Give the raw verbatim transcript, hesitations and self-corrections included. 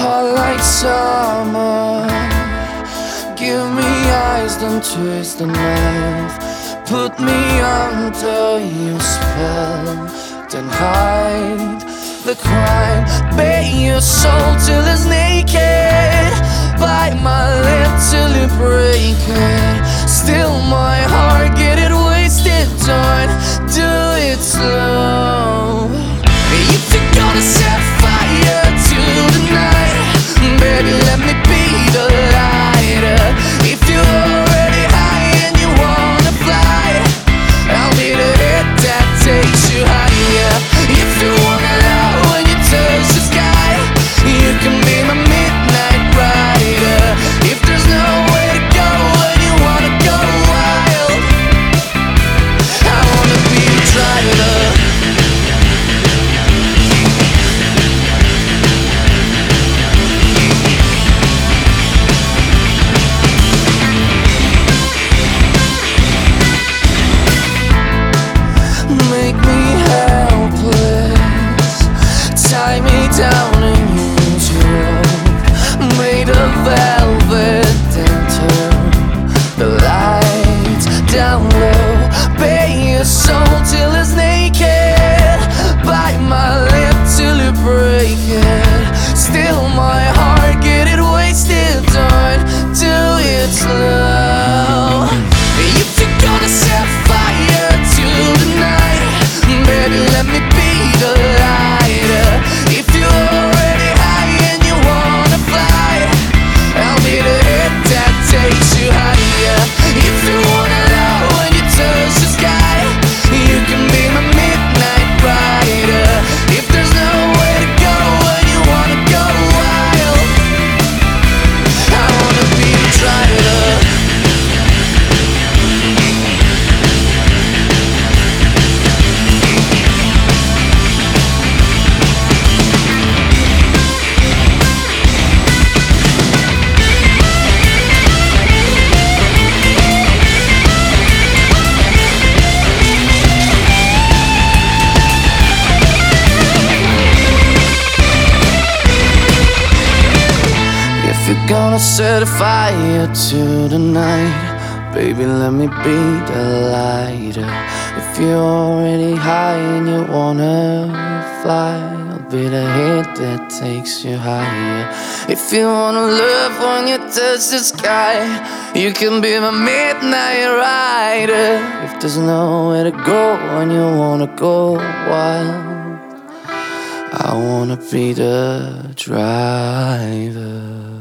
hot like summer. Give me eyes, don't twist the knife. Put me under your spell, then hide the crime. Bare your soul till it's naked. Bite my lip till you break it. Still my heart, get it wasted. Don't do it slow. If you're gonna set fire to the night, baby, let me be the lighter. If you're already high and you wanna fly, I'll be the hit that takes you higher. If you wanna love when you touch the sky, you can be my midnight rider. If there's nowhere to go when you wanna go wild, I wanna be the driver. Make me helpless, tie me down and use your rope. Made of velvet, then turn the lights down low. Bare your soul till it's naked. Bite my lip till you break it. Still my heart, get it wasted. Don't do it slow. If you're gonna set fire to the night, baby, let me be the lighter. If you're already high and you wanna fly, I'll be the hit that takes you higher. If you wanna love when you touch the sky, you can be my midnight rider. If there's nowhere to go when you wanna go wild, I wanna be the driver. If you're gonna set a fire to the night, baby, let me be the lighter. If you're already high and you wanna fly, I'll be the hit that takes you higher. If you wanna love when you touch the sky, you can be my midnight rider. If there's nowhere to go when you wanna go wild, I wanna be the driver.